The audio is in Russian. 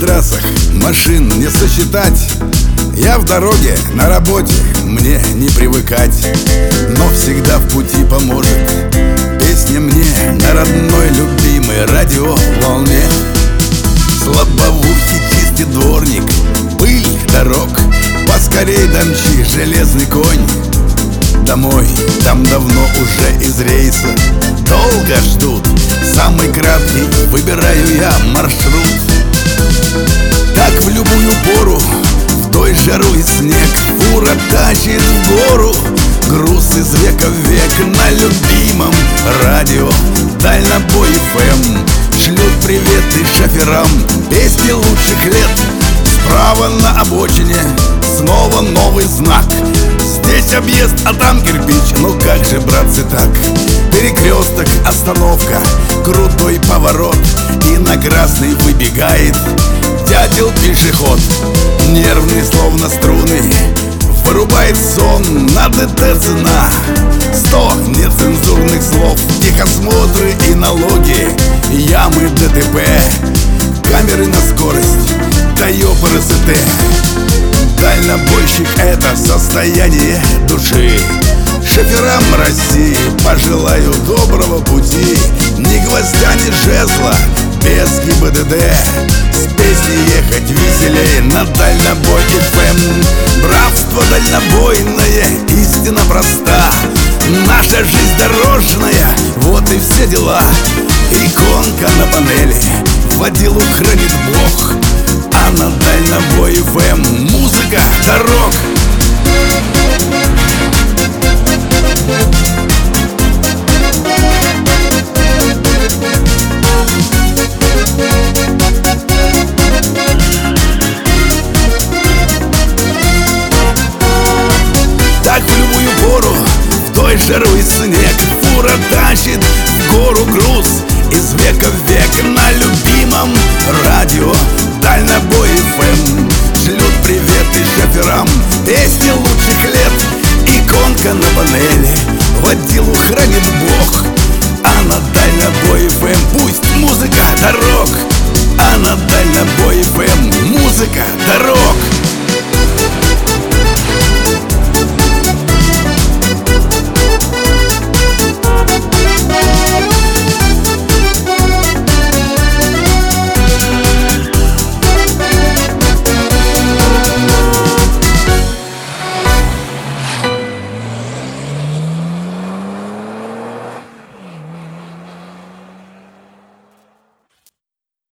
трассах машин не сосчитать. Я в дороге, на работе, мне не привыкать. Но всегда в пути поможет песня мне на родной любимой радиоволне. Слабоухий чистит дворник, пыль дорог, поскорей домчи, железный конь. Домой, там давно уже из рейса долго ждут. Самый краткий выбираю я маршрут. Так в любую пору, в той жару и снег, фура тащит в гору груз из века в век. На любимом радио Дальнобой ФМ шлют приветы шоферам песни лучших лет. Справа на обочине снова новый знак. Здесь объезд, а там кирпич. Ну как же, братцы, так? Перекресток, остановка, крутой поворот, и на красный выбегает дятел-пешеход. Нервный, словно струны, вырубает сон. На ДТ цена 100 нецензурных слов. Техосмотры и налоги, ямы ДТП, камеры на скорость, ТОЙО РСТ. Дальнобойщик — это состояние души. Шоферам России пожелаю доброго пути. Ни гвоздя, ни жезла, без ГИБДД. С песней ехать веселей на Дальнобой ФМ. Братство дальнобойное, истина проста. Наша жизнь дорожная, вот и все дела. Иконка на панели, водилу хранит Бог. А на Дальнобой ФМ музыка дорог. Так в любую пору, в той жару и снег, фура тащит в гору груз из века в век. На любимом радио Дальнобой ФМ шлют приветы шоферам песни лучших лет. Иконка на панели, водилу хранит Бог. А на Дальнобой ФМ пусть музыка дорог. А на Дальнобой ФМ музыка дорог.